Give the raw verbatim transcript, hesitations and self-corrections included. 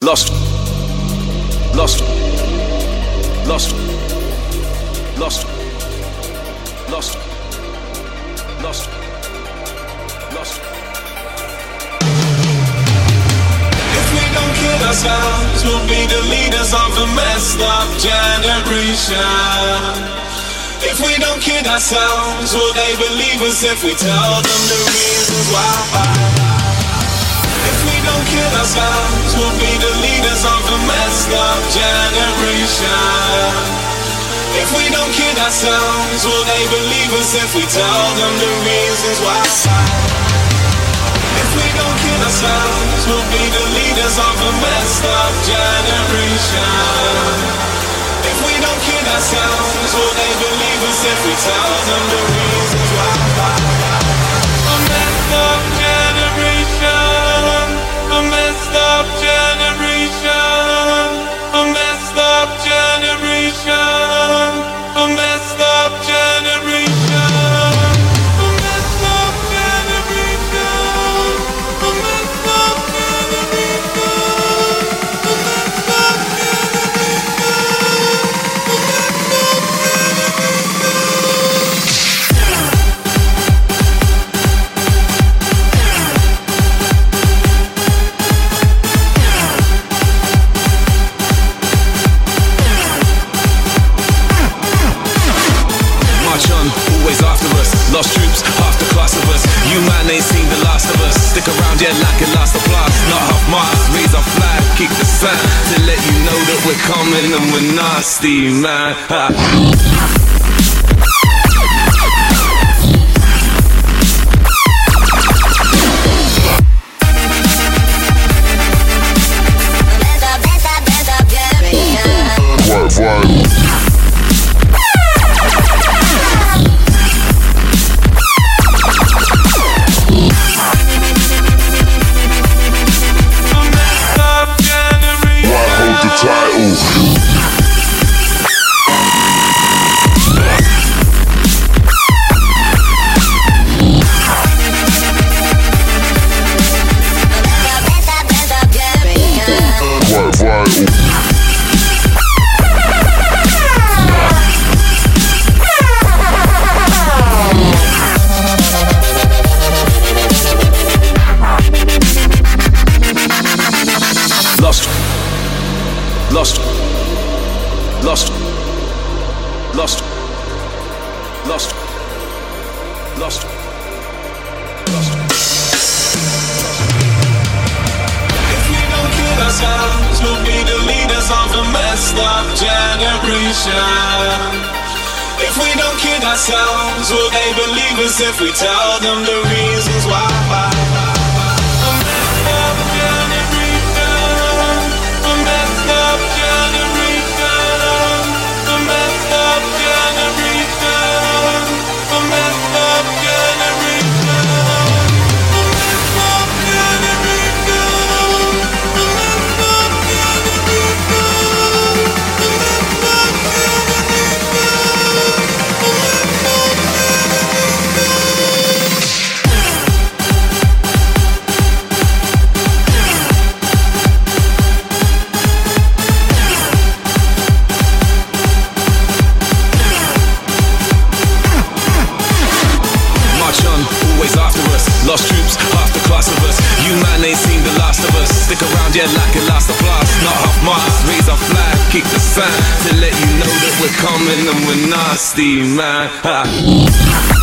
Lost, lost, lost, lost, lost, lost, lost. If we don't kill ourselves, we'll be the leaders of a messed up generation. If we don't kid ourselves, will they believe us if we tell them the reasons why? If we don't kill ourselves, we'll be the leaders of a messed up generation. If we don't kid ourselves, will they believe us if we tell them the reasons why? If we don't kill ourselves, we'll be the leaders of a messed up generation. If we don't kid ourselves, will they believe us if we tell them the reasons why? A messed up generation, a messed up generation, a messed up generation, a messed up generation, a messed up generation, a messed up Lost troops, half the class of us. You man ain't seen the last of us. Stick around, yeah, like it last applause. Not half mast, raise our flag, kick the sign to let you know that we're coming and we're nasty, man. Ha. Lost, lost, lost, lost, lost, lost, lost. If we don't kill ourselves, we'll be the leaders of a messed up generation. If we don't kid ourselves, will they believe us if we tell them the reasons why? Lost troops, half the class of us. You man ain't seen the last of us. Stick around, yeah, like it last applause. Not half mast, raise our flag, kick the sign to let you know that we're coming and we're nasty, man. Ha.